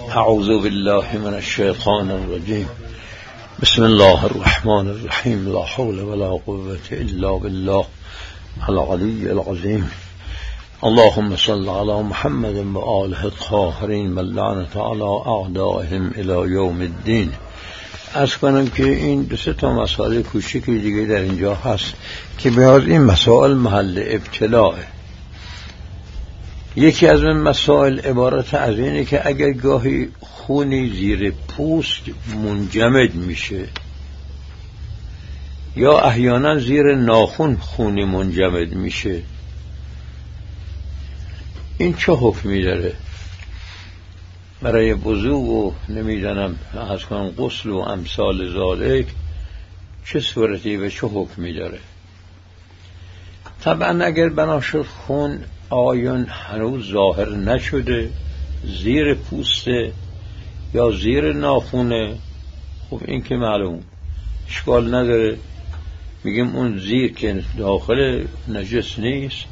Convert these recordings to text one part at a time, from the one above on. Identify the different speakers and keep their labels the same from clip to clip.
Speaker 1: اعوذ بالله من الشیطان الرجیم. بسم الله الرحمن الرحیم. لا حول ولا قوة الا بالله العلی العظیم. اللهم صل على محمد و آله الطاهرین و لعنت علی اعدائهم الی یوم الدین. عرض کنم که این دو سه تا مسائل کوچیکی دیگه در اینجا هست که بیاد این مسائل محل ابتلاء. یکی از این مسائل عبارت از اینه که اگر گاهی خونی زیر پوست منجمد میشه یا احیانا زیر ناخن خونی منجمد میشه، این چه حکمی داره؟ برای وضو و نمیدانم از کنم غسل و امثال ذالک چه صورتی و چه حکمی داره؟ طبعا اگر بنا شد خون آیون هنوز ظاهر نشده، زیر پوسته یا زیر ناخونه، خب این که معلوم اشکال نداره، میگیم اون زیر که داخل نجس نیست،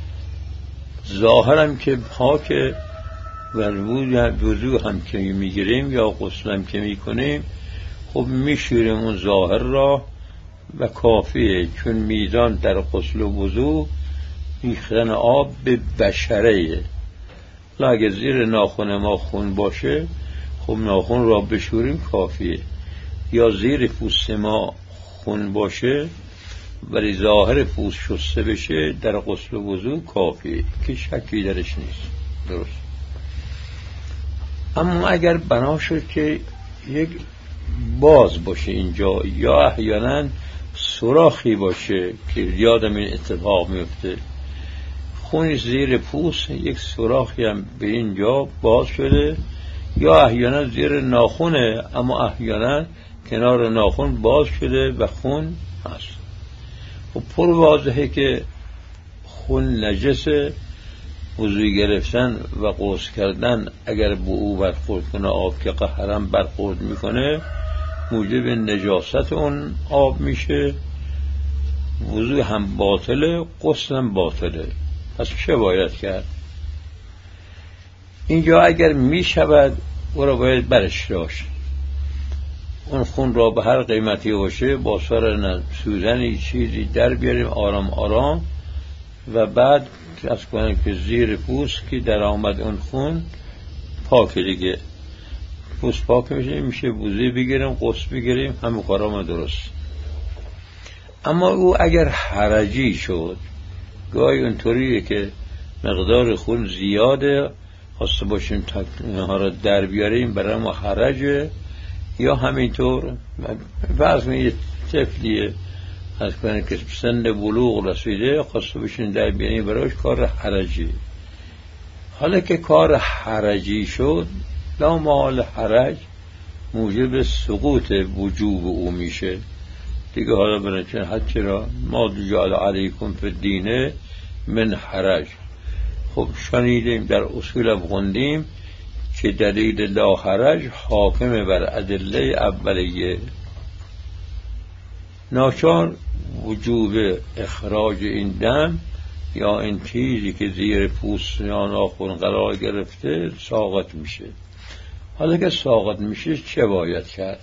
Speaker 1: ظاهرم که پاک و وضو هم که میگیریم یا غسل هم که میکنیم خب میشوریم اون ظاهر را و کافیه، چون میزان در غسل و وضو ریختن آب به بشره. اگه زیر ناخن ما خون باشه خب ناخن را بشوریم کافیه، یا زیر پوست ما خون باشه ولی ظاهر پوست شسته بشه در غسل و وضو کافیه که شکی درش نیست. درست. اما اگر بنا شد که یک باز باشه اینجا یا احیانا سوراخی باشه که یادم این اتفاق میفته، خونی زیر پوست یک سوراخی هم به اینجا باز شده، یا احیانا زیر ناخونه اما احیانا کنار ناخن باز شده و خون هست، خب پر واضحه که خون نجسه. وضوی گرفتن و غسل کردن اگر به او برخورد کنه آب که قهرم برخورد میکنه موجب نجاست اون آب میشه، وضو هم باطله، غسل هم باطله. پس چه باید کرد؟ اینجا اگر میشود او را باید برش داشت، اون خون را به هر قیمتی باشه با سر سوزنی چیزی در بیاریم آرام آرام و بعد از کنیم که زیر پوست که در آمد اون خون پاک دیگه، پوست پاک میشه وضوی بگیریم غسل بگیریم، همه کارام درست. اما او اگر حرجی شد، گاهی اونطوریه که مقدار خون زیاده خواسته باشیم ها را در بیاریم برای ما حرجه، یا همینطور فرض کنید طفلیه از کنید که سن بلوغ رسیده خواسته باشیم در بیاریم برایش کار حرجی. حالا که کار حرجی شد لا محال حرج موجب سقوط وجوب او میشه دیگه. حالا برنچه حد چرا ما جعل علیکم فی الدین من حرج. خب شنیدیم در اصول خوندیم که دلیل لا حرج حاکم بر ادله اولیه. ناچار وجوب اخراج این دم یا این چیزی که زیر پوست یا ناخن قرار گرفته ساقط میشه. حالا که ساقط میشه چه باید کرد؟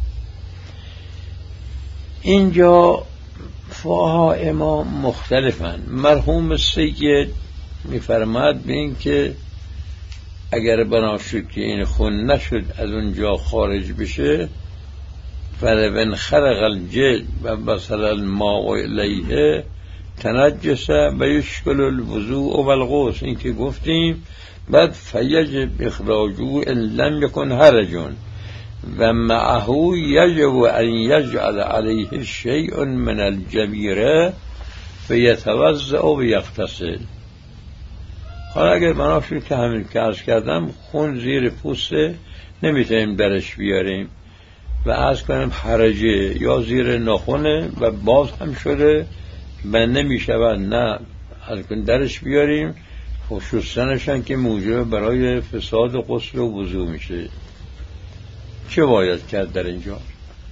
Speaker 1: اینجا فقها امام مختلفن. مرحوم سید میفرماد به این که اگر بنا شد که این خون نشد از اونجا خارج بشه، فلون خرق الجلد و بصل الماء الیه تنجس و یشکل الوضوء و الغسل، این که گفتیم. بعد فیجب اخراجو ان لم یکن حرجون و معه یجب ان یجعل علیه شیء من الجبیره و یتوضأ و یغتسل. حالا اگر بنا شد که همین که عرض کردم خون زیر پوسته نمیتونیم درش بیاریم و عرض کنیم حرجه یا زیر ناخنه و باز هم شده و نمیشود نه عرض کنیم درش بیاریم، شستنشن که موجب برای فساد غسل و وضو میشه. چه باید کرد در اینجا؟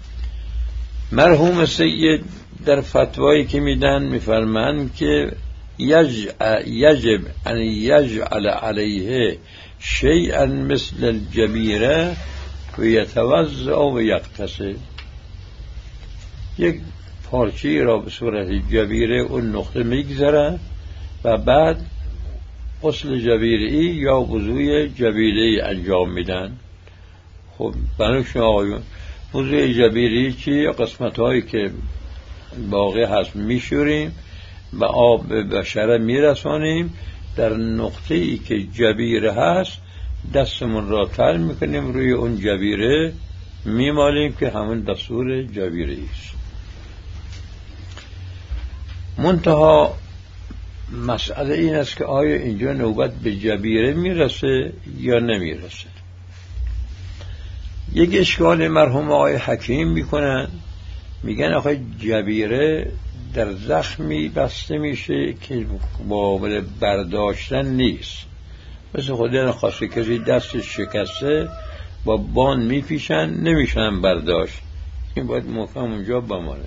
Speaker 1: مرحوم سید در فتوایی که میدن میفرمایند که یجب ان یجعل علیه شیئا مثل الجبیره و یتوضأ و یغتسل. یک پارچه‌ای را به صورت جبیره اون نقطه میگذارن و بعد غسل جبیره‌ای یا وضوء جبیره‌ای انجام میدن. خب بنوشون آقایون، وضوء جبیره‌ای چی؟ قسمت‌هایی که باقی هست میشوریم و آب به بشره میرسانیم، در نقطه‌ای که جبیره هست دستمون را تر میکنیم، روی اون جبیره میمالیم که همون دستور جبیره است. منتها مسئله این است که آیا اینجا نوبت به جبیره میرسه یا نمیرسه. یک اشکال مرحوم آقای حکیم میکنن، میگن آخه جبیره در زخمی بسته میشه که قابل برداشتن نیست، مثل خودیان خاصی کسی دستش شکسته با بان میپیشن نمیشن برداشت، این باید محکم اونجا بمانه.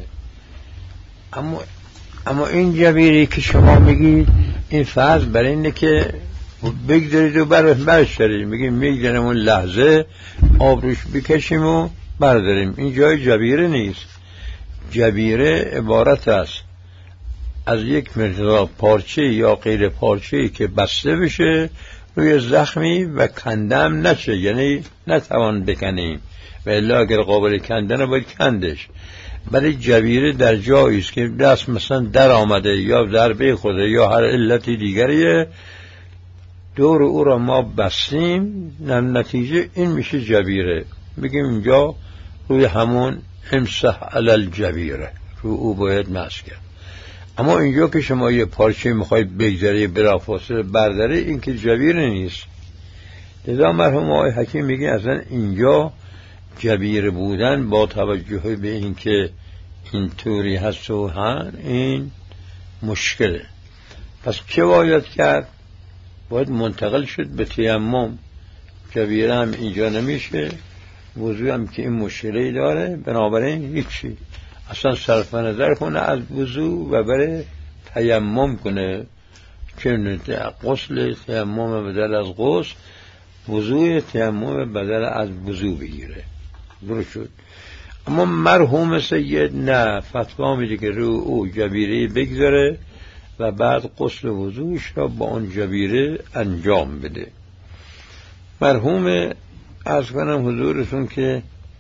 Speaker 1: اما این جبیری که شما میگید این فرض برای اینه که بگذارید و برش دارید، میگیم میگذاریم اون لحظه آب روش بکشیم و برداریم. این جای جبیره نیست. جبیره عبارت است از یک مقدار پارچه یا غیر پارچه‌ای که بسته بشه روی زخمی و کندم نشه، یعنی نتوان بکنیم و الا اگر قابل کندن باید کندش. ولی جبیره در جایی است که دست مثلا در آمده یا ضربه خوده یا هر علتی دیگریه، دور او را ما بستیم، نتیجه این میشه جبیره. میگیم اینجا روی همون امسح علی الجبیره، روی او باید مسح کرد. اما اینجا که شما یه پارچه میخواید بگذاری بلافاصله برداری، این که جبیره نیست. لذا مرحوم آقای حکیم میگه اصلا اینجا جبیره بودن با توجه به این که این طوری هست و این مشکله. پس چه باید کرد؟ باید منتقل شد به تیمم. جبیره هم اینجا نمیشه، وضوء هم که این مشکلی داره، بنابراین هیچی، اصلا صرف نظر کنه از وضوء و بره تیمم کنه، که غسل تیمم بدل از غسل، وضوء تیمم بدل از وضوء بگیره. درست شد. اما مرحوم سید نه، فتوا میده که رو او جبیره بگذاره و بعد غسل وضوءش را با اون جبیره انجام بده. مرحوم عرض کنم حضورتون که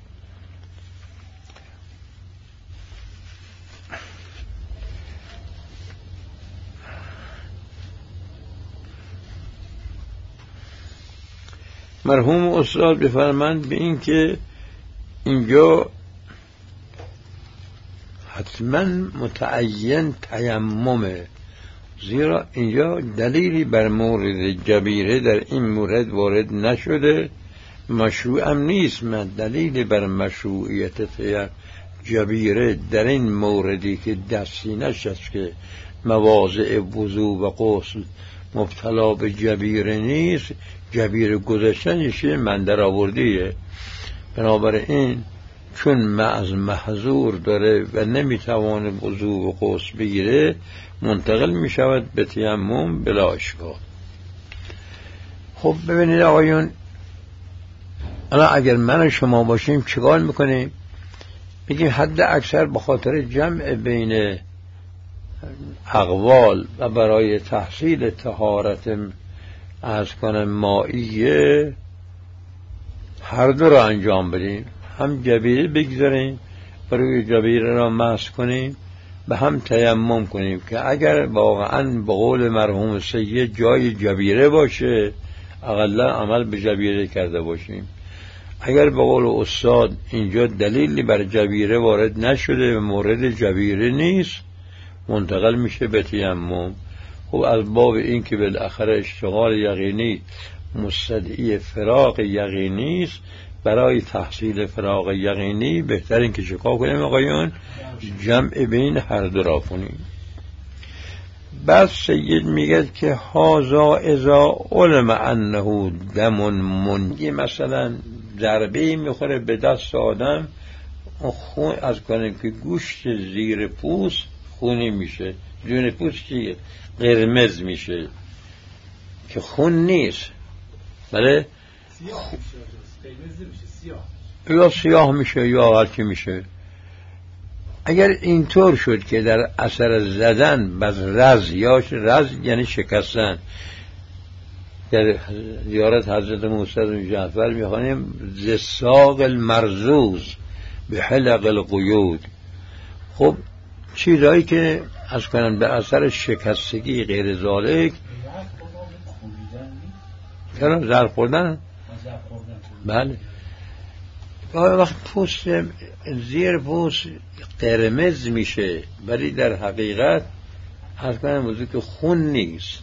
Speaker 1: مرحوم استاد بفرمند به این که اینجا حتما متعین تیممه، زیرا اینجا دلیلی بر مورد جبیره در این مورد وارد نشده، مشروع هم نیست. من دلیلی بر مشروعیت جبیره در این موردی که دستی نشست که مواضع وضو و غسل مبتلا به جبیره نیست، جبیره گذاشتنش من در آوردیه. بنابراین چون از محظور داره و نمیتوانه وضو و غسل بگیره، منتقل میشود به تیمم بلا اشکال. خب ببینید آقایون، الان اگر من و شما باشیم چیکار میکنیم؟ بگیم حد اکثر به خاطر جمع بین اقوال و برای تحصیل طهارت از کنم مائیه هر دو را انجام بدیم، هم جبیره بگذاریم و روی جبیره را مسح کنیم و هم تیمم کنیم، که اگر واقعا به قول مرحوم سید جای جبیره باشه اقلا عمل به جبیره کرده باشیم. اگر به قول استاد اینجا دلیلی بر جبیره وارد نشده و مورد جبیره نیست، منتقل میشه به تیمم. خب از باب این که بالاخره اشتغال یقینی مستدعی فراق یقینی است، برای تحصیل فراق یقینی بهترین که چکار کنیم آقایون؟ جمع بین هر دو را کنیم. بعد سید میگه که هازا اذا علم انه دم منجی، مثلا ضربه میخوره به دست آدم، خون از کنیم که گوشت زیر پوست خونی میشه، جون پوست که قرمز میشه که خون نیست، بله یا سیاه میشه یا هرچی میشه. اگر اینطور شد که در اثر زدن بر رز، یا رز یعنی شکستن، در زیارت حضرت موسی بن جعفر میخوانیم ز ساق المرزوز به حلق القیود. خب چیزایی که از کنن به اثر شکستگی غیر ذالک، چرا زهر خوردن؟ بله. وقت پوست زیر پوست قرمز میشه ولی در حقیقت از کنن موضوع که خون نیست.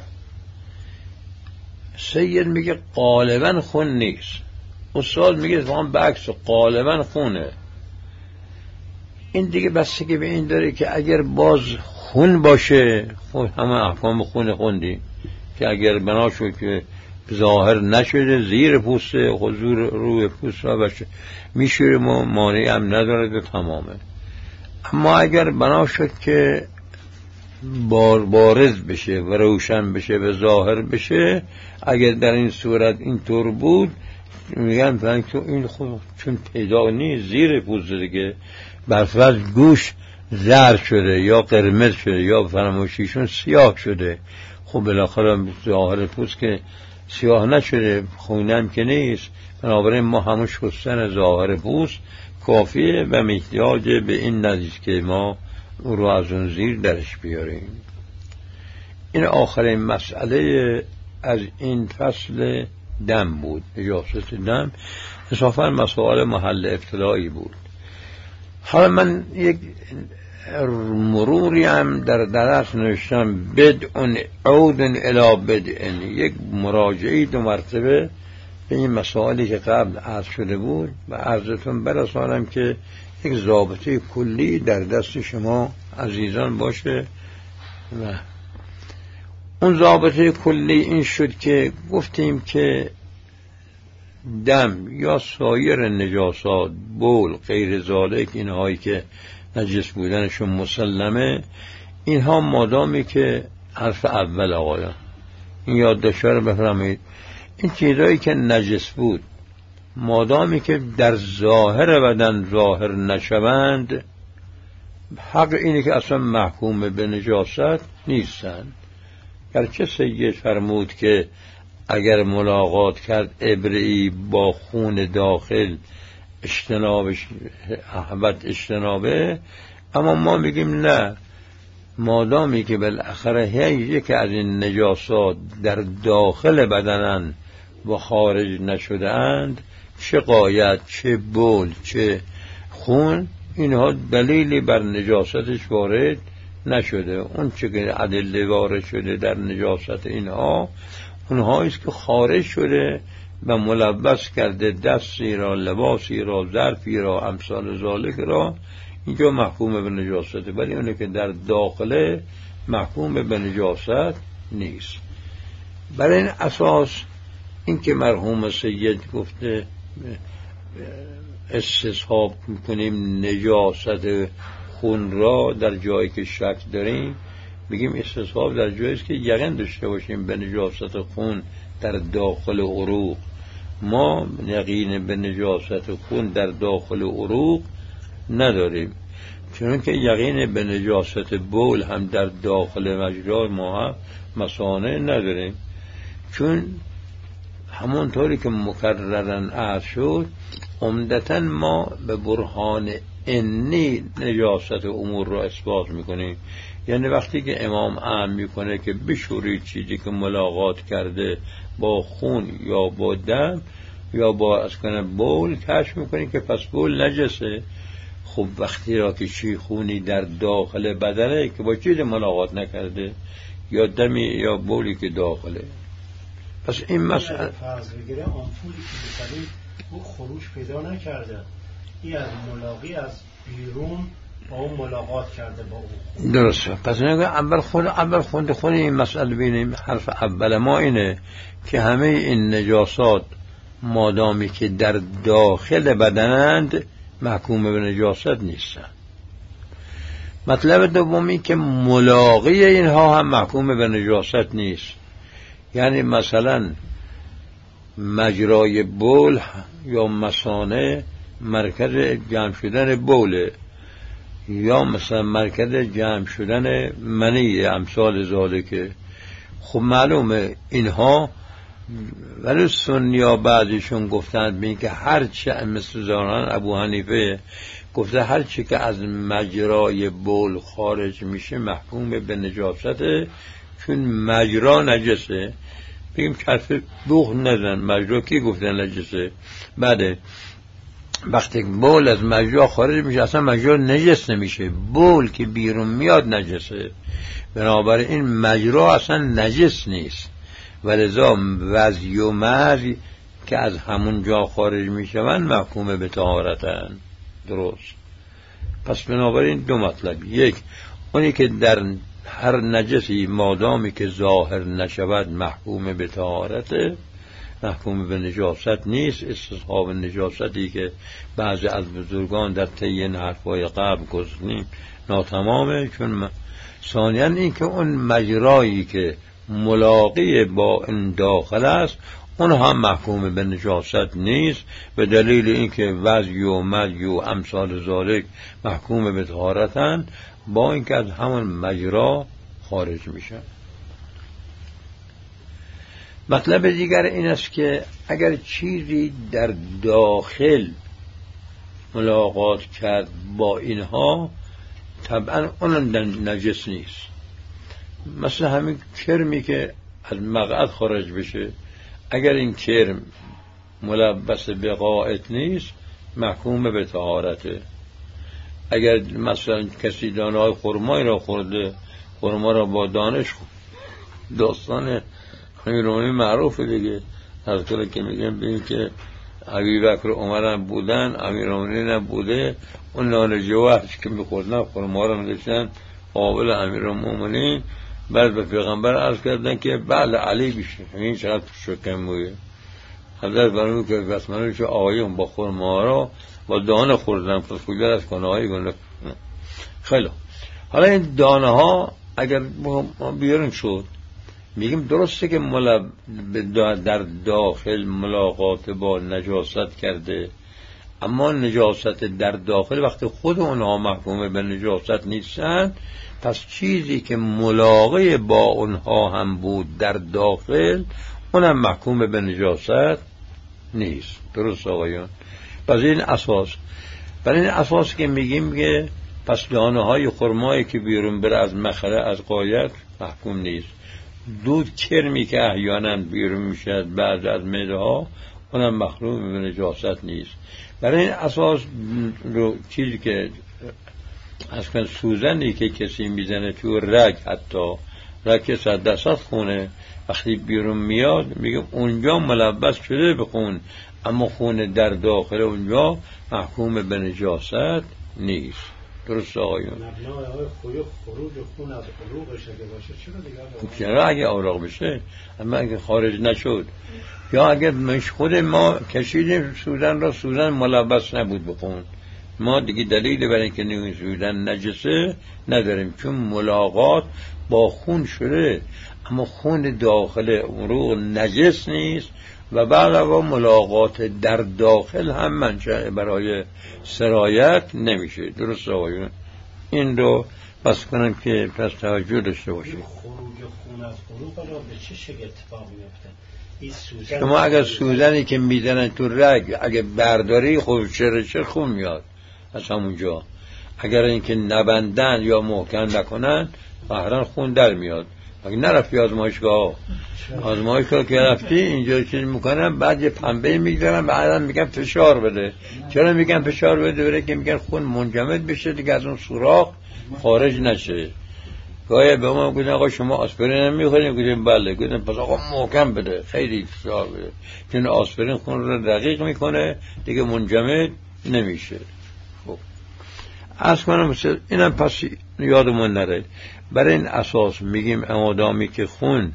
Speaker 1: سید میگه غالبا خون نیست، استاد میگه فهم بعکس غالبا خونه. این دیگه بستگی به این داره که اگر باز خون باشه، خود همه احکام خون خوندی که اگر بنا شد که ظاهر نشده زیر پوست حضور روی پوست را بشه میشه، ما مانعی هم نداره که تمامه. اما اگر بنا شد که بارز بشه و روشن بشه و ظاهر بشه، اگر در این صورت اینطور بود میگن فلان که این خود چون پیدا نیست زیر پوست دیگه، برفرض گوش زرد شده یا قرمز شده یا فراموشیشون سیاه شده، خب بالاخره ظاهر پوست که سیاه نشده، خونم که نیست. بنابراین ما همون شستن ظاهر پوست کافیه و محتاج به این ندیست که ما او رو از اون زیر درش بیاریم. این آخرین مسئله از این فصل دم بود، نجاست دم. انصافاً مسائل محل ابتدایی بود. حالا من یک مروری هم در درس نوشتم، بدء عود الی بدء، یک مراجعه 2 مرتبه به این مسائلی که قبل عرض شده بود و عرضتون برسانم که یک ضابطه کلی در دست شما عزیزان باشه. و اون ضابطه کلی این شد که گفتیم که دم یا سایر نجاسات، بول، غیر ذالک، اینهایی که نجس بودنشون مسلمه، اینها مادامی که حرف اول آقایان این یادداشت رو بفرمایید، این چیزایی که نجس بود مادامی که در ظاهر بدن ظاهر نشوند، حق اینه که اصلا محکوم به نجاست نیستند. گرچه سید فرمود که اگر ملاقات کرد ابره‌ای با خون داخل اجتنابش احبت اجتنابه، اما ما میگیم نه، مادامی که بالاخره یکی از این نجاسات در داخل بدنن و خارج نشده اند، چه غایت، چه بول، چه خون، اینها دلیلی بر نجاستش وارد نشده. اون چه که ادله وارد شده در نجاست اینها، اونهاییست که خارج شده و ملبس کرده دستی را، لباسی را، ظرفی را، امثال ذالک را، اینجا محکوم به نجاسته. ولی اونه که در داخله محکوم به نجاست نیست. برای این اساس این که مرحوم سید گفته استصحاب میکنیم نجاست خون را در جایی که شک داریم، بگیم استصحاب در جایی است که یقین داشته باشیم به نجاست خون در داخل عروق. ما یقین به نجاست خون در داخل عروق نداریم، چون که یقین به نجاست بول هم در داخل مجرا ما هم مثانه نداریم. چون همونطوری که مکررن عرض شد، عمدتاً ما به برهان انی نجاست امور را اثبات میکنیم. یعنی وقتی که امام اعم میکنه که بشورید چیزی که ملاقات کرده با خون یا با دم یا با از کنه بول، کشف میکنیم که پس بول نجسه. خب وقتی را که چی خونی در داخل بدنه که با چیز ملاقات نکرده، یا دمی یا بولی که داخله، پس این مسئله
Speaker 2: فرض بگیره آمپولی که بسید او خروش پیدا نکرده، این از ملاقی از بیرون با اون ملاقات کرده با اون.
Speaker 1: درسته. پس نگه اول خود این مسئله بینیم. حرف اول ما اینه که همه این نجاسات مادامی که در داخل بدنند محکوم به نجاست نیستن. مطلب دومی که ملاقی اینها هم محکوم به نجاست نیست. یعنی مثلا مجرای بول یا مثانه مرکز جمع شدن بوله، یا مثلا مرکز جمع شدن منی، امثال ذالکه. خب معلومه اینها، ولی سنیا بعضیشون گفتند بین که هرچه، مثل زانان ابو حنیفه گفته هرچی که از مجرای بول خارج میشه محکوم به نجاسته، چون مجرا نجسه. بگیم کف بوخ نزن، مجرا کی گفته نجسه؟ بعد وقتی بول از مجرا خارج میشه اصلا مجرا نجس نمیشه، بول که بیرون میاد نجسه. بنابراین این مجرا اصلا نجس نیست، ولذا وضی و مزی که از همون جا خارج میشون محکوم به طهارتن. درست. پس بنابراین دو مطلب، یک اونی که در هر نجسی مادامی که ظاهر نشود محکوم به طهارته، محکوم به نجاست نیست. استصحاب نجاستی که بعضی از بزرگان در طی این حرفای قبل گفتیم ناتمامه. چون ثانیاً این که اون مجرایی که ملاقی با این داخل است اون هم محکوم به نجاست نیست، به دلیل اینکه وضی و مدی و امثال ذالک محکوم به طهارتن، با اینکه از همون مجرا خارج میشن. مطلب دیگر این است که اگر چیزی در داخل ملاقات کرد با اینها طبعا اون نجس نیست. مثل همین کرمی که از مقعد خارج بشه، اگر این کرم ملبس به قائط نیست محکوم به طهارته. اگر مثلا کسی دانه‌های خرمایی را خورده، خرما را با دانش خورد، داستان امیرالمومنین معروفه دیگه، از طور که میگن ببین که ابوبکر و عمر هم بودن، امیرالمومنین هم بوده، اون نان جوهرش که میخوردن خرما را می‌ذاشتن قابل امیرالمومنین. بعد به پیغمبر عرض کردن که بله علی بیشه، این چقدر شکم بوده. حضرت فرمود که بس منو چه آقایون با خرما را با دانه خوردن، پس کجا از کنه‌های گنده. خیلی حالا این دانه ها اگر بیارن شد، میگیم درسته که در داخل ملاقات با نجاست کرده، اما نجاست در داخل وقتی خود اونها محکوم به نجاست نیستن، پس چیزی که ملاقه با اونها هم بود در داخل اونم محکوم به نجاست نیست. درست آقایان؟ پس این اساس، برای این اساس که میگیم که پس دانه های خرمایی که بیرون بره از مخره از قایت محکوم نیست. دود کرمی که احیانا بیرون میشه بعد از معده ها اونم محکوم به نجاست نیست. برای این اساس رو چیزی که اصلا سوزنی که کسی میزنه تو رگ، حتی رگ 100% خونه وقتی بیرون میاد میگه اونجا ملبس شده به خون، اما خون در داخل اونجا محکوم به نجاست نیست. درست آقایون؟
Speaker 2: خروج خون از عروقش اگه باشه چرا دیگه؟
Speaker 1: چرا اگه اوراق بشه، اما اگه خارج نشد، یا اگه مش خود ما کشیدیم سوزن را، سوزن ملبس نبود به خون، ما دیگه دلیل برای اینکه نوین سوزن نجسه نداریم، چون ملاقات با خون شده، اما خون داخل عروق نجس نیست و بعلاوه ملاقات در داخل هم منشأ برای سرایت نمیشه. درست آقایون؟ این رو بس کنم که پس توجه داشته باشید.
Speaker 2: خروج خون از عروق را به چه شکل اتفاق میفته؟
Speaker 1: شما اگر سوزنی که میزنن تو رگ اگه برداری خب چرا خون میاد از همونجا، اگر اینکه نبندن یا محکم نکنن قهرن خون در میاد. اگه نرفتی آزمایشگاه که رفتی اینجا چیز میکنن، بعد یه پنبه میگذارن، بعدا میگن فشار بده. چرا میگن فشار بده؟ برای که میگن خون منجمد بشه دیگه، از اون سوراخ خارج نشه. گاهی به ما گفتن آقا شما آسپرین نمیخورید؟ گفتیم بله. گفتیم پس آقا محکم بده، خیلی فشار بده، چون آسپرین خون رو رقیق میکنه دیگه منجمد نمیشه. خب از کنم اینم پس یادمون نره. برای این اساس میگیم امادامی که خون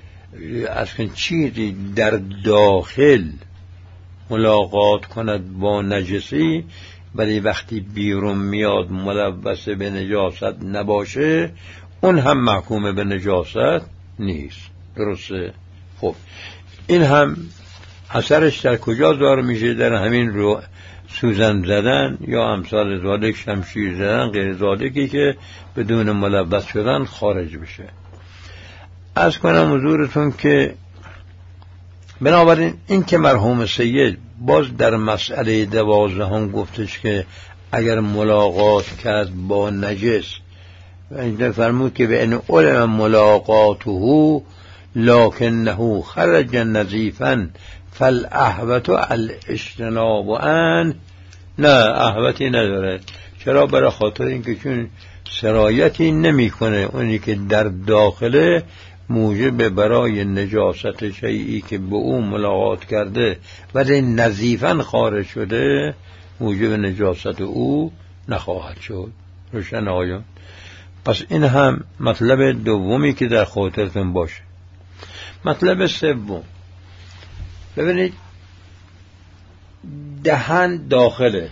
Speaker 1: اصلا چیزی در داخل ملاقات کند با نجسی، ولی وقتی بیرون میاد ملوث به نجاست نباشه اون هم محکوم به نجاست نیست. درسته؟ خب این هم اثرش در کجا ظاهر میشه؟ در همین رو سوزن زدن یا امثال ذالک، شمشیر زدن، غیر ذالکی که بدون ملوث شدن خارج بشه. عرض کنم حضورتون که بنابراین این که مرحوم سید باز در مسئله 12 گفتش که اگر ملاقات کرد با نجس و اینجا فرمود که به ان علم ملاقاته لکنه خرج نظیفا فالاحوط الاجتناب عنه. نه احوطی نداره. چرا؟ برای خاطر اینکه چون سرایتی نمیکنه اونی که در داخله موجب برای نجاست شیئی که به او ملاقات کرده ولی نظیفاً خارج شده موجب نجاست او نخواهد شد. روشن آقایان؟ پس این هم مطلب دومی که در خاطرتون باشه. مطلب سوم، ببینید دهن داخله،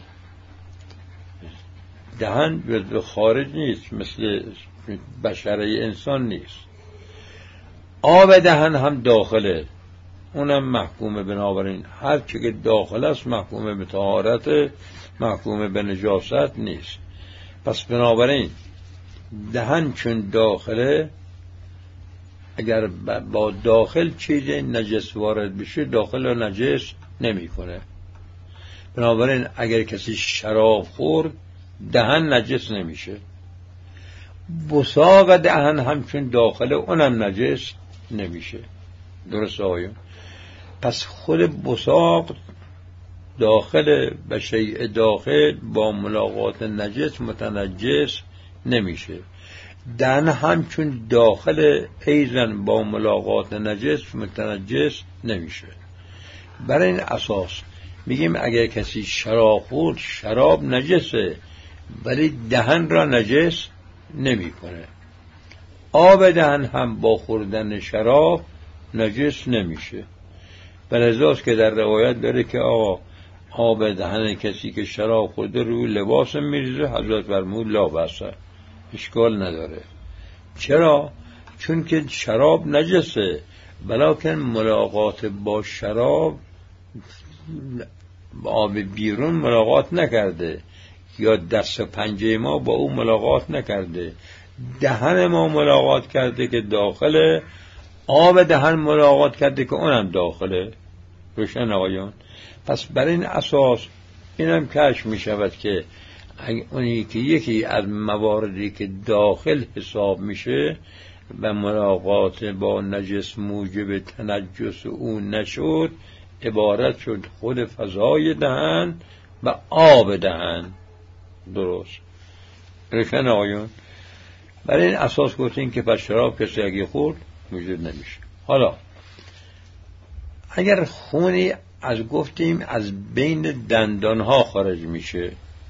Speaker 1: دهن جزو خارج نیست، مثل بشره انسان نیست. آب دهن هم داخله، اونم محکومه. بنابراین هر چی که داخل است محکومه به طهارت، محکومه به نجاست نیست. پس بنابراین دهن چون داخله، اگر با داخل چیز نجس وارد بشه داخل رو نجس نمی کنه. بنابراین اگر کسی شراب خورد دهن نجس نمیشه. بساق دهن هم چون داخله اونم نجس نمیشه. درست آقایون؟ پس خود بساق داخل به شیء داخل با ملاقات نجس متنجس نمیشه. دهن هم چون داخل ایزن با ملاقات نجس متنجس نمیشه. برای این اساس میگیم اگر کسی شراب خورد شراب نجسه ولی دهن را نجس نمی کنه. آب دهن هم با خوردن شراب نجس نمیشه. بلذاست که در روایت داره که آقا آب دهن کسی که شراب خورده روی لباس میریزه، حضرت فرمود لا بأس، اشکال نداره. چرا؟ چون که شراب نجسه، ولکن ملاقات با شراب آب بیرون ملاقات نکرده یا دست و پنجه ما با او ملاقات نکرده، دهن ما ملاقات کرده که داخله، آب دهن ملاقات کرده که اونم داخله. روشن آقایان؟ پس بر این اساس اینم کشف می شود که اونی که یکی از مواردی که داخل حساب میشه و ملاقات با نجس موجب تنجس او نشد، عبارت شد خود فضای دهن و آب دهن. درست؟ روشن آقایان؟ برای این اساس گفتیم که پس شراب کسی اگه خورد موجب نمیشه. حالا اگر خونی از گفتیم از بین دندانها خارج میشه،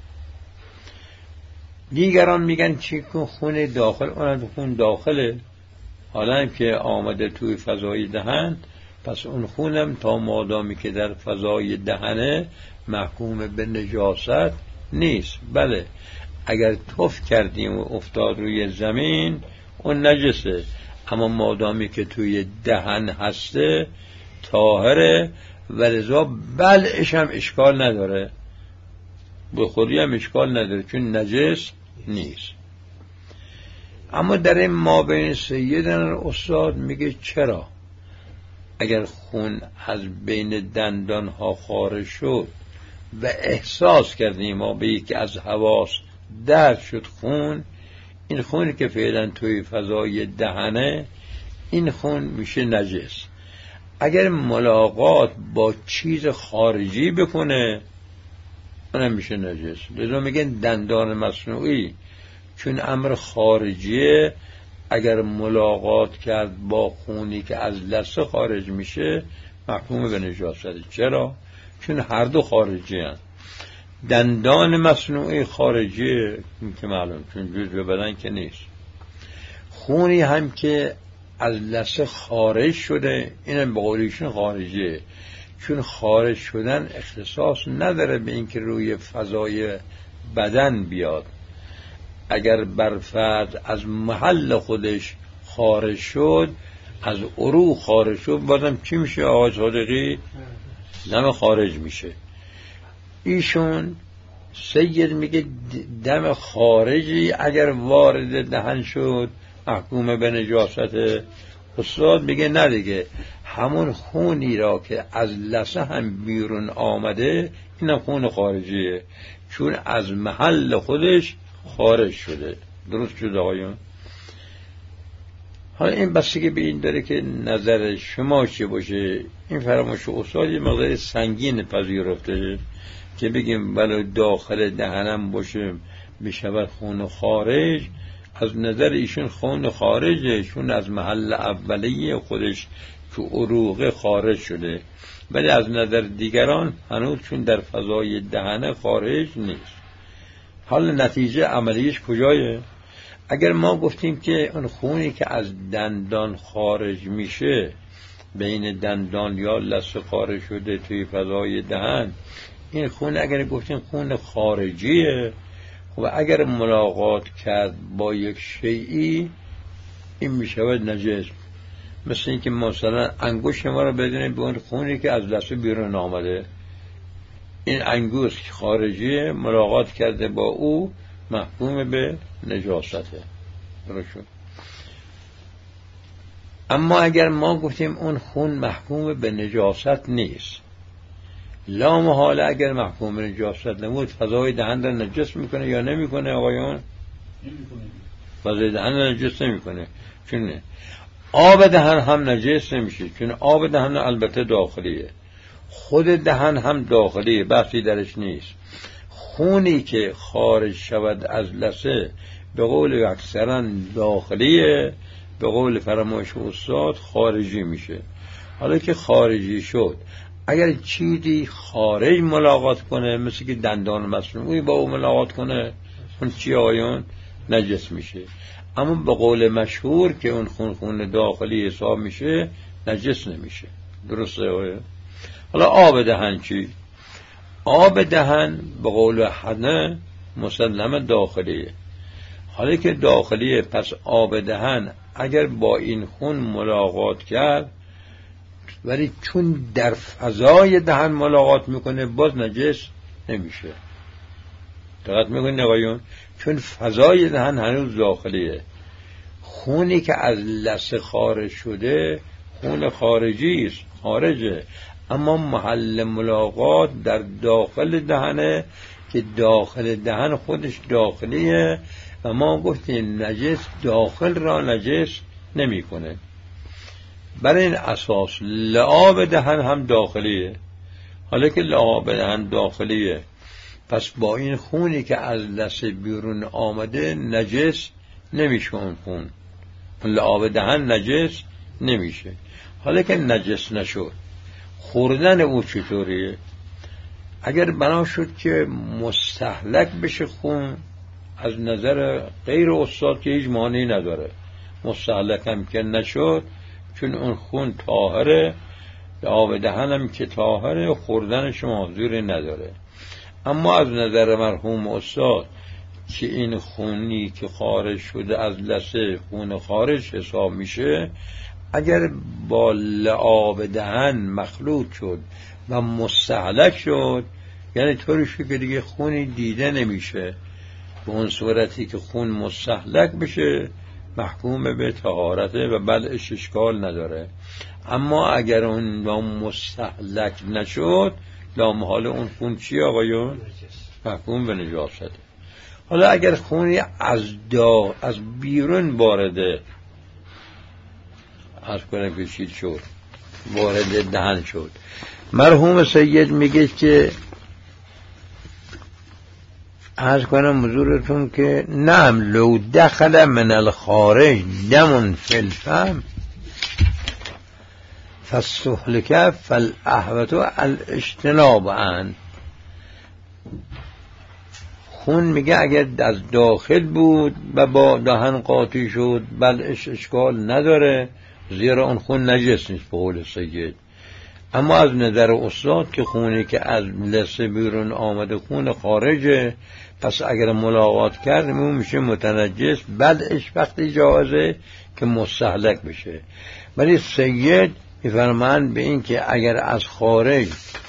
Speaker 1: دیگران میگن چی کن خون داخل، اون خون داخله، حالا هم که آمده توی فضای دهن پس اون خونم تا مادامی که در فضای دهنه محکوم به نجاست نیست. بله اگر تف کردیم و افتاد روی زمین اون نجسه، اما مادامی که توی دهن هسته طاهره و لذا بلعش هم اشکال نداره، بخوری هم اشکال نداره چون نجس نیست. اما در این مابین سیدنا استاد میگه چرا اگر خون از بین دندان ها خارج شد و احساس کردیم ما به یکی از حواس درد شد خون، این خونی که فعلا توی فضای دهنه این خون میشه نجس. اگر ملاقات با چیز خارجی بکنه اونم میشه نجس. لذا میگن دندان مصنوعی چون امر خارجیه، اگر ملاقات کرد با خونی که از لثه خارج میشه محکوم به نجاست. چرا؟ چون هر دو خارجی هستند. دندان مصنوعی خارجیه که معلوم چون جزء بدن که نیست. خونی هم که از لثه خارج شده اینم به قولیشون خارجیه چون خارج شدن اختصاص نداره به اینکه روی فضای بدن بیاد. اگر بر فرد از محل خودش خارج شد، از عروق خارج شد، بازم چی میشه آقای صادقی؟ دم خارج میشه. ایشون سید میگه دم خارجی اگر وارد دهن شد محکوم به نجاست. استاد میگه نه دیگه، همون خونی را که از لثه هم بیرون آمده اینم خون خارجیه، چون از محل خودش خارج شده. درست شد آقایون؟ حالا این بستگی به این داره که نظر شما چه باشه. این فرمایش استاد یه مقدار سنگین پذیرفته که بگیم ولو داخل دهنم باشه بشود خون خارج. از نظر ایشون خون خارجه، چون از محل اولیه خودش که عروق خارج شده، ولی از نظر دیگران هنوز چون در فضای دهنه خارج نیست. حالا نتیجه عملیش کجایه؟ اگر ما گفتیم که اون خونی که از دندان خارج میشه، بین دندان یا لثه خارج شده توی فضای دهن، این خون اگر گفتیم خون خارجیه، خب اگر ملاقات کرد با یک شیئی این میشود نجس. مثل اینکه مثلا انگشت ما رو بدونیم به اون خونی که از لثه بیرون آمده، این انگشت خارجیه، ملاقات کرده با او محکوم به نجاسته. درست. اما اگر ما گفتیم اون خون محکوم به نجاست نیست، لا محاله اگر محکوم به نجاست نبود فضای دهن را نجس میکنه یا نمیکنه آقایون؟ فضای دهن را نجس نمیکنه. چون آب دهن هم نجس نمیشه، چون آب دهن البته داخلیه، خود دهن هم داخلیه، بحثی درش نیست. خونی که خارج شود از لثه به قول اکثرا داخلیه، به قول فرمایش استاد خارجی میشه. حالا که خارجی شد، اگر چیزی خارج ملاقات کنه، مثل که دندان مصنوعی با او ملاقات کنه، اون چی آیون؟ نجس میشه. اما به قول مشهور که اون خون داخلی حساب میشه، نجس نمیشه. درسته آیون؟ حالا آب دهن چی؟ آب دهن به قول حنه مسلم داخلیه. حالا که داخلیه، پس آب دهن اگر با این خون ملاقات کرد، ولی چون در فضای دهن ملاقات میکنه باز نجس نمیشه. دقت میکنید آقایون؟ چون فضای دهن هنوز داخلیه. خونی که از لثه خارج شده خون خارجی است، خارجه، اما محل ملاقات در داخل دهنه که داخل دهن خودش داخلیه و ما گفتیم نجس داخل را نجس نمیکنه. برای این اساس لعاب دهن هم داخلیه. حالا که لعاب دهن داخلیه، پس با این خونی که از لثه بیرون آمده نجس نمیشه. اون خون، لعاب دهن نجس نمیشه. حالا که نجس نشد، خوردن او چطوریه؟ اگر بنا شد که مستهلک بشه خون، از نظر غیر استاد که هیچ مانعی نداره، مستهلک هم که نشد، چون اون خون طاهره، آب دهنم که طاهره، خوردنش معذوری نداره. اما از نظر مرحوم استاد که این خونی که خارج شده از لثه خون خارج حساب میشه، اگر با لعاب دهن مخلوط شد و مستهلک شد، یعنی طوری شد که دیگه خونی دیده نمیشه، به اون صورتی که خون مستهلک بشه محکوم به طهارته و بلعش اشکال نداره. اما اگر اون مستهلک نشد، لامحال اون خون چی آقایون؟ محکوم به نجاسته. حالا اگر خونی از بیرون وارده، از کنم که چیز شد، وارد دهن شد، مرحوم سید میگه که عرض کنم حضورتون که نعم لو دخل من الخارج دم فی الفم فاستهلك فالاحوط الاجتناب عنه. خون میگه اگر از داخل بود و با دهن قاطی شد بلعش اشکال نداره، زیرا اون خون نجس نیست به قول سید. اما از نظر استاد که خونی که از لثه بیرون آمده خون خارجه، پس اگر ملاقات کرد اون میشه متنجس، بعدش وقتی جایزه که مستهلک بشه. ولی سید میفرمایند به این که اگر از خارج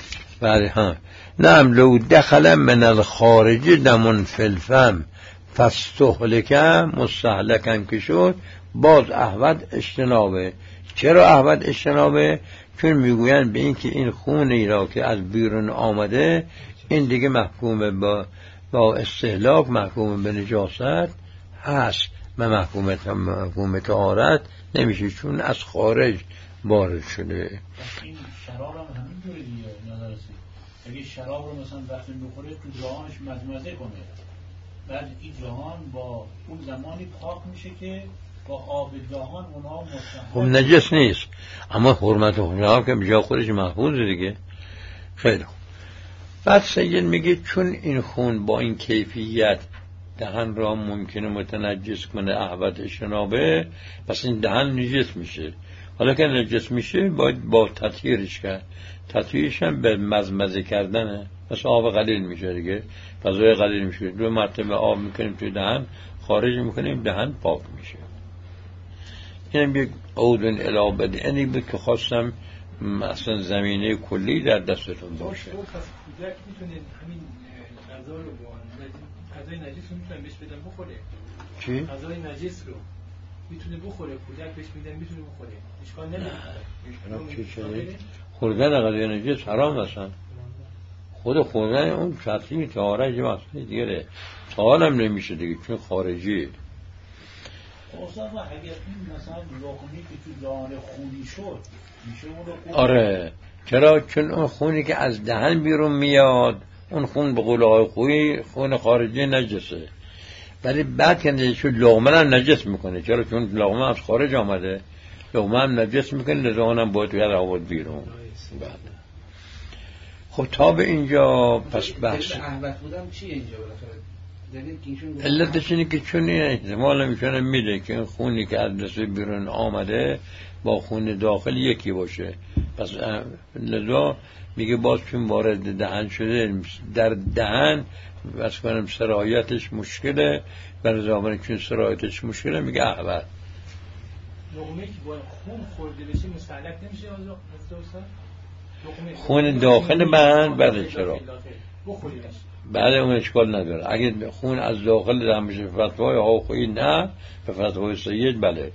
Speaker 1: نعم لو دخل من الخارج دمون فی الفم فاستهلک مستهلکم که شد، باز احوط اجتنابه. چرا احوط اجتنابه؟ چون میگویند به این که این خونی را که از بیرون آمده این دیگه محکوم با استهلاک، محکوم به نجاست هست و محکوم طهارت نمیشه، چون از خارج وارد شده.
Speaker 3: این شراب هم همینطوری دیگه نظرسی. اگه شراب رو مثلا وقتی بخوره تو جهانش مزمزه کنه، بعد این جهان با اون زمانی پاک میشه که با آب جهان اونها
Speaker 1: خب نجس نیست، اما حرمت شراب که بجا خودش محفوظ دیگه. خیلی خوب. بعد سید میگه چون این خون با این کیفیت دهن را ممکنه متنجس کنه احوط اجتنابه، پس این دهن نجس میشه. حالا که نجس میشه باید با تطهیرش کرد. تطهیرش هم به مزمزه کردنه، پس آب قلیل میشه دیگه، فضای قلیل میشه، 2 مرتبه آب میکنیم توی دهن، خارج میکنیم، دهن پاک میشه. اینم یک عودن الابد اینی بود که خواستم اصلا زمینه کلی در دستتون باشه.
Speaker 4: کودک میتونه همین غذا رو با غذای نجس رو میتونه بهش بدن بخوره.
Speaker 1: چی؟
Speaker 4: غذای نجس رو میتونه بخوره، کودک بهش میدن میتونه بخوره، اشکال نداره.
Speaker 1: خوردن غذای نجس حرام هستن. خود خوردن اون شرطی طهارت یه مسئله دیگه، سوالم نمیشه دیگه چون خارجی.
Speaker 3: اصلا اگر این مثلا لقمه‌ای که تو دهان خونی شد میشه اون رو
Speaker 1: آره، چرا؟ چون اون خونی که از دهن بیرون میاد اون خون به قول آقای خویی خون خارجی نجسه، ولی بعد که نجس شد لقمه هم نجس میکنه. چرا؟ چون لقمه از خارج آمده، لقمه هم نجس میکنه، لذا هم باید توی رواد بیرون. خب تا به اینجا پس بحث
Speaker 5: احوط بودم چیه اینجا بالاخره؟
Speaker 1: علتش اینه که چون این احتمال میتونه میده که این خونی که از لثه بیرون آمده با خون داخل یکی باشه، پس لذا میگه باز چون وارد دهن شده در دهن بس کنم سرایتش مشکله، برای زمان چون سرایتش مشکله میگه احوط.
Speaker 4: لقمه که با خون خورده بشه مستهلک نمیشه
Speaker 1: خون داخل من بعد چرا؟ بعد اون اشکال نداره. اگه خون از داخل دهن بشه به فتوای آقایی نه، به فتوای سید بله.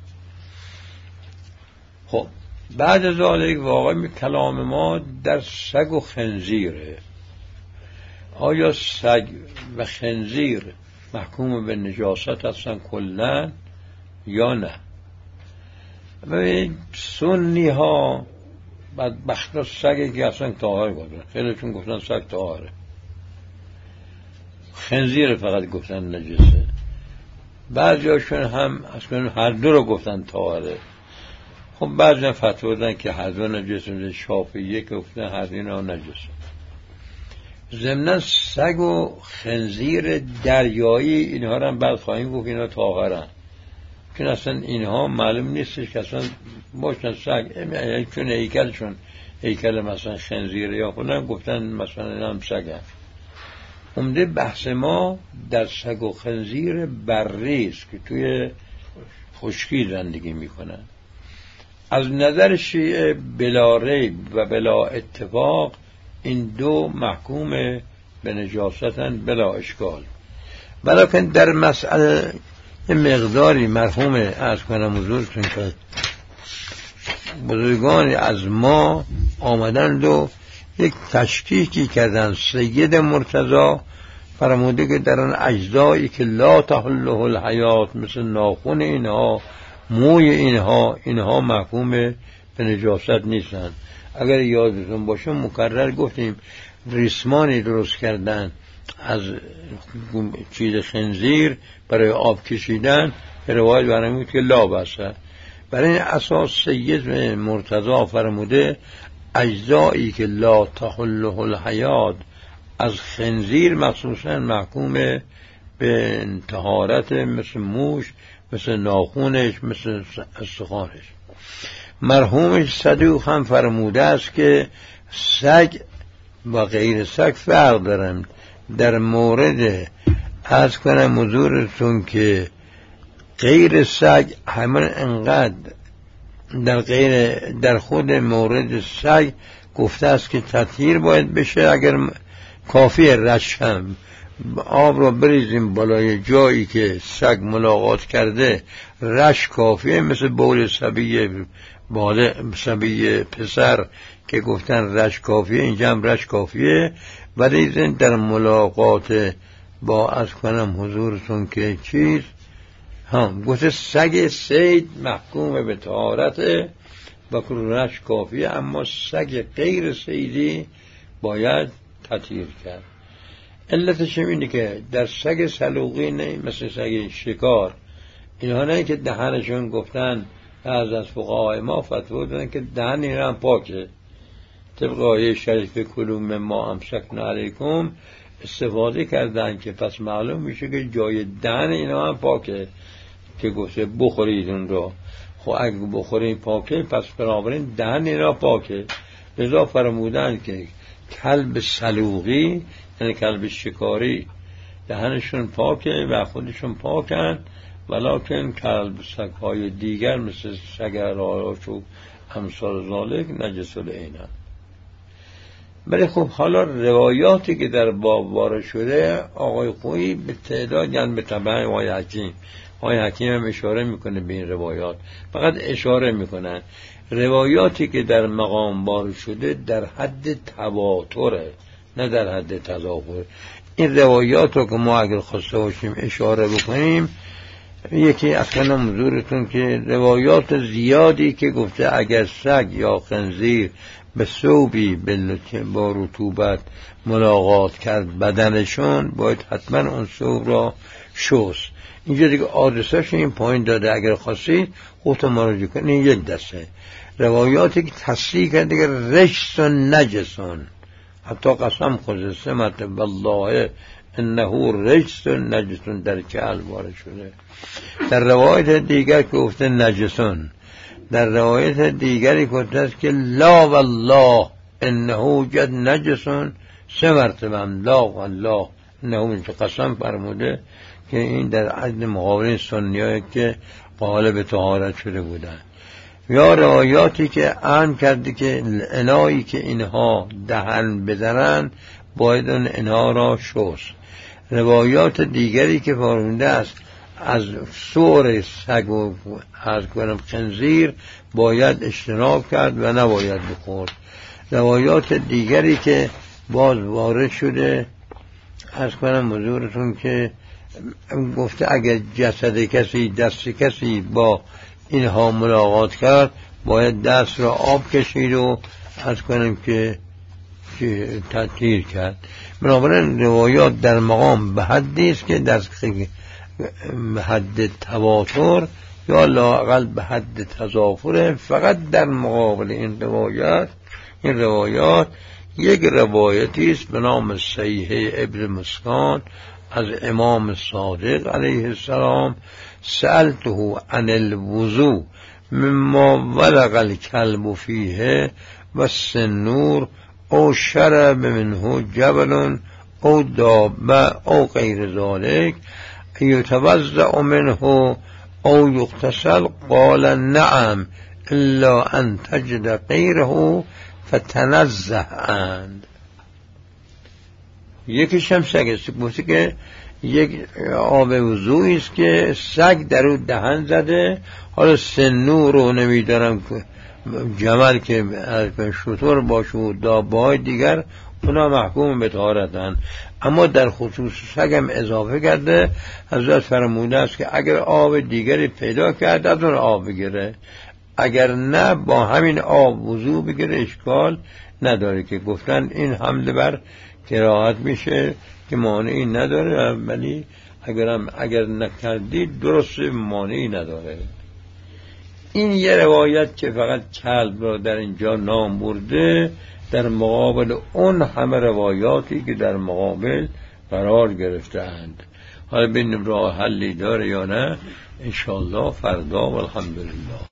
Speaker 1: خب بعد از ذالک واقعی کلام ما در سگ و خنزیره. آیا سگ و خنزیر محکوم به نجاست هستن کلن یا نه؟ و سنی ها بدبخت سگی که اصلا طاهر گفتن، خیلی چون گفتن سگ طاهره، خنزیر فقط گفتن نجسه. بعضی هاشون هم اصلا هر دو رو گفتن طاهره. خب بعضی هم فتوا دادن که هر دو نجسه، شافعیه که گفتن هر دو نجسه. ضمن سگ و خنزیر دریایی اینها رو هم بعد خواهیم گفت اینا طاهرن، چون اصلا اینها معلوم نیستش که اصلا باشن سگ، چون هیکلشون هیکل مثلا خنزیر یا خودن گفتن مثلا هم سگ هم. عمده بحث ما در سگ و خنزیر بری است که توی خشکی زندگی میکنن. از نظر شیعه بلا ریب و بلا اتفاق این دو محکوم به نجاستن بلا اشکال، ولیکن در مسئله مقداری مرحوم از کنم حضورتون که بزرگانی از ما آمدند و یک تشکیکی کردن. سید مرتضی فرموده که در آن اجزایی که لا تحله الحیات مثل ناخن اینها، موی اینها محکوم به نجاست نیستند. اگر یادتون باشه مکرر گفتیم ریسمانی درست کردن از چیز خنزیر برای آب کشیدن، روایت برمیاد که لا بسه. برای این اساس سید مرتضی فرموده اجزایی که لا تحله الحیات از خنزیر مخصوصا محکوم به طهارت، مثل موش، مثل ناخونش، مثل استخوانش. مرحوم صدوق هم فرموده است که سگ و غیر سگ فرق دارن. در مورد عرض کنم حضورتون که غیر سگ همون انقدر در خود مورد سگ گفته است که تطهیر باید بشه. اگر کافی رش هم آب را بریزیم بالای جایی که سگ ملاقات کرده، رش کافیه، مثل بول صبی پسر که گفتن رش کافیه، اینجا هم رش کافیه. ولی در ملاقات با از کنم حضورتون که چیز گفته سگ صید محکوم به طهارته و رش کافیه، اما سگ غیر صیدی باید تطهیر کرد. علتش اینه که در سگ سلوقی نه، مثل سگ شکار، اینها نه که دهنشون گفتن از فقهای ما فتوا دادن که دهن این هم پاکه، طبق آیه شریف کلوم ما امسکنا علیکم استفاده کردن که پس معلوم میشه که جای دهن اینا هم پاکه که گفته بخورید اون رو. خب اگه بخورید پاکه، پس بنابراین دهن اینا پاکه. لذا فرمودن که کلب سلوقی یعنی کلب شکاری دهنشون پاکه و خودشون پاکن، ولکن کلب سگ‌های دیگر مثل سگ راش و امثال ذالک نجس العینن. ولی خب حالا روایاتی که در باب وارد شده آقای خویی به تعداد، یعنی به تبع آقای حکیم هم اشاره میکنه به این روایات، فقط اشاره میکنن. روایاتی که در مقام وارد شده در حد تواتره، نه در حد تضافر. این روایات رو که ما اگر خواسته باشیم اشاره بکنیم، یکی اصلا حضورتون که روایات زیادی که گفته اگر سگ یا خنزیر به ثوبی با رطوبت ملاقات کرد بدنشون، باید حتما اون ثوب را شست. اینجا دیگه آدرسش این پایین داده، اگر خواستید خودتون مراجعه کنید. این یک دسته روایاتی که تصریح کرده که رجس و نجسون، حتی قسم خود سمت بالله انه رجس و نجسون در کلب وارد شده. در روایت دیگر که گفته نجسون، در روایت دیگری گفته است که لا والله انه جد نجسون، 3 مرتبه هم لا والله انه قسم فرموده که این در عدد مقابلین سنیایی که قالب طهارت شده بودن. یا روایاتی که عام کرده که انایی که اینها دهن بزنن باید اون انا را شست. روایات دیگری که فرموده است از سور سگ و از خنزیر باید اجتناب کرد و نباید بخورد. روایات دیگری که باز وارد شده از حضورتون که گفته اگر جسد کسی، دست کسی با اینها ملاقات کرد باید دست را آب کشید و از کنیم که تطهیر کرد. بنابراین روایات در مقام به حدی است که در حد تواتر یا لااقل به حد تضافر. فقط در مقابل این روایات یک روایتی است به نام صحیح ابن مسکان از امام صادق علیه السلام، سألته عن الوضوء مما ولغ الكلب فیه و السنور او شرب منه جبل او دابه او غیر ذلك یتوضأ منه او یغتسل، قال نعم الا ان تجد غیره فتنزه عنه. یکیش هم سگ است، گفته که یک آب وضوئی است که سگ در اون دهن زده. حالا سنور رو نمیدارم که جمل که شطور باشه و دابه‌های دیگر اونا محکوم به طهارتن، اما در خصوص سگ هم اضافه کرده. حضرت فرموده است که اگر آب دیگری پیدا کرد از اون آب بگیره، اگر نه با همین آب وضو بگیره، اشکال نداره. که گفتن این حمله بر کراهت میشه که مانعی نداره، ولی اگر نکردید درست مانعی نداره. این یه روایت که فقط کلب را در اینجا نام برده در مقابل اون همه روایاتی که در مقابل قرار گرفتند. حالا ببینیم راه حلی داره یا نه، انشاءالله فردا. والحمدلله.